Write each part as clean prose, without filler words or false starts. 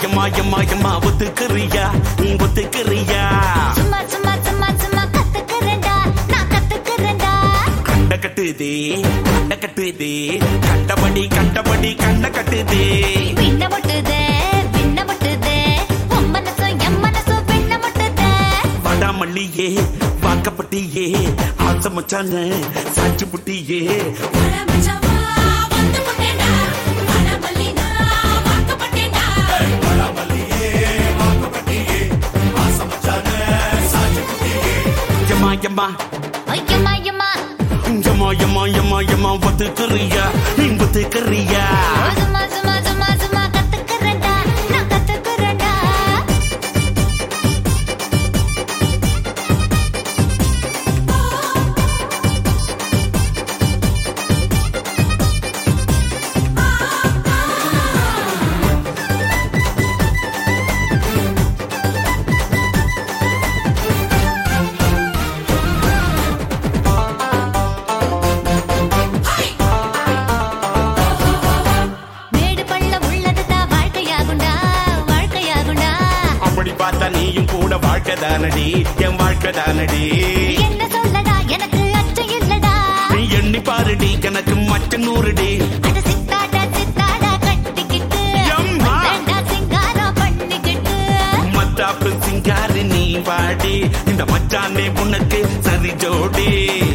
எம்மா எம்மா எம்மா ஒத்துக்கிறியா நீ ஒத்துக்கிறியா சும்மா சும்மா சும்மா சும்மா கத்துக்கிறேன்டா நான் கத்துக்கிறேன்டா கண்ட கட்டுதே கண்டபடி கண்ட கட்டுதே விண்ண முட்டுதே உன் மனசும் என் மனசும் விண்ண முட்டுதே வடாமல்லியே வாக்கப்பட்டியே ஆசை மச்சான சாட்சி புட்டியே எம்மா ஐயம்மா ஐயம்மா எம்மா எம்மா எம்மா ஒத்துக்கிறியா நீ ஒத்துக்கிறியா சும்மா சும்மா சும்மா சும்மா கத்துக்கிறேன்டா நான் கத்துக்கிறேன்டா பார்த்தா நீயும் கூட வாழ்க்கைதானடி என் வாழ்க்கைதானடி என்ன சொல்லடா எனக்கு அச்சம் இல்லடா நீ எண்ணி பாருடி எனக்கு மற்ற 100டி அட சித்தாடா கட்டிக்கிட்டு மத்தாண்டா சிங்காரம் பண்ணிக்கிட்டு மத்தாப்பு சிங்காரி நீ வாடி இந்த மச்சானே உனக்கு சரி ஜோடி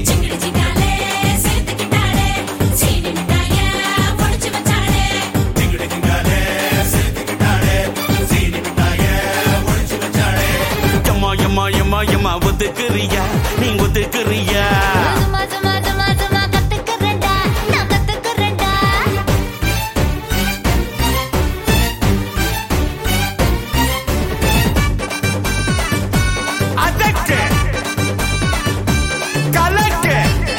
எம்மா ஒத்துக்கிறியா நீ ஒத்துக்கிறியா சும்மா சும்மா சும்மா சும்மா கத்துக்கிறேன்டா நான் கத்துக்கிறேன்டா அதக்கு கலக்கு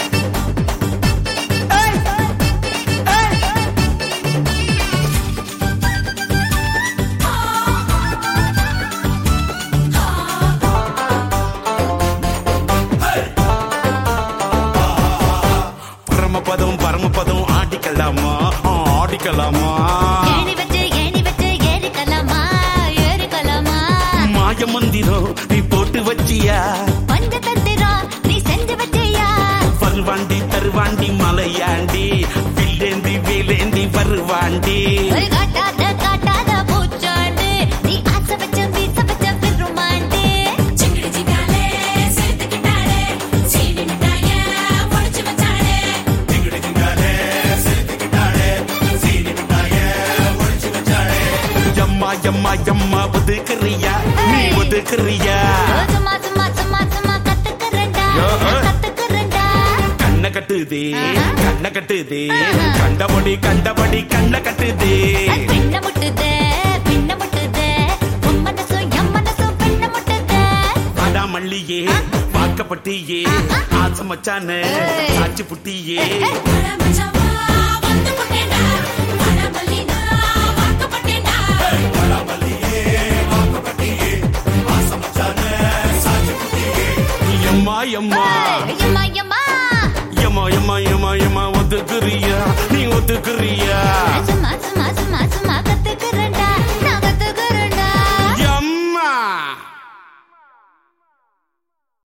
பரமபதம் ஆடிக்கலாமா ஏணி வச்சு ஏறிக்கலாமா மாய மந்திரம் நீ போட்டு வச்சியா பஞ்ச தந்திரம் நீ செஞ்சு வச்சியா தருவாண்டி மலையாண்டி வேலேந்தி வருவாண்டி காட்டாத பூச்சாண்டி நீ ஆசை வச்ச வீச வச்ச பெருமாண்டி எம்மா ஒத்துக்கிறியா நீ ஒத்துக்கிறியா சும்மா சும்மா சும்மா சும்மா கத்துக்கிறேன்டா கண்ண கட்டுதே கண்டபடி கண்ண கட்டுதே பின்ன முட்டுதே உன் மனசும் என் மனசும் பின்ன முட்டுதே வடாமல்லியே வாக்கப்பட்டியே ஆசை மச்சான சாட்சி புட்டியே எம்மா ஒத்துக்கிறியா நீ ஒத்துக்கிறியா